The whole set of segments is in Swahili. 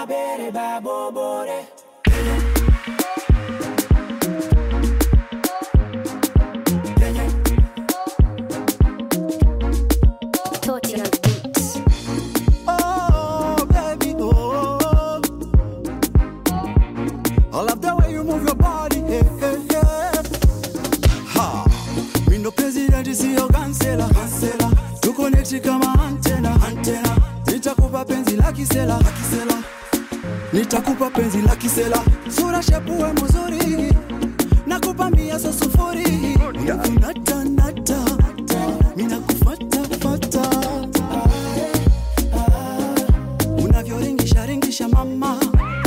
bere babobore. Nitakupa penzi la kisela, sura shepuwe mzuri, nakupa mia so sufuri, nata nata, mina kufata fata, unavyoringisha ringisha mama,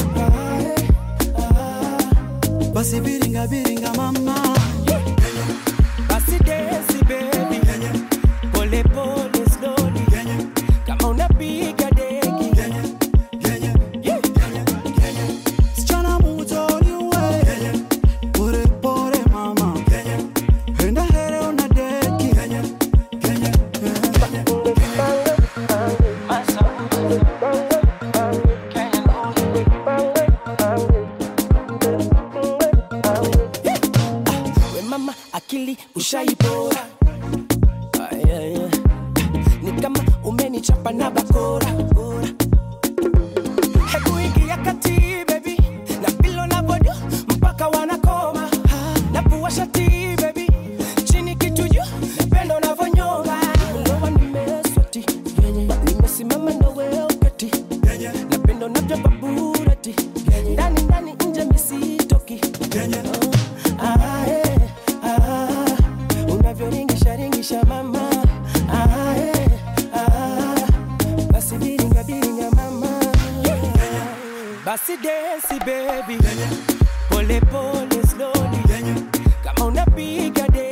basi biringa biringa mama, basi dance baby, pole pole slowly, kama unapiga deki. Ushaipora ni kama umenichapa na bakora. Hebu ingia kati baby, na pilo na bodo mpaka wanakoma, na puwa shati baby, chini kitu juu, napenda unavyonyoma. Ndoa nimeswati, nimesimama na wewe ukati, napenda unavyapa burati, ndani ndani nje misitoki. Ringisha mama, basi biringa biringa mama, basi dance baby, pole pole slowly, kama unapiga dance.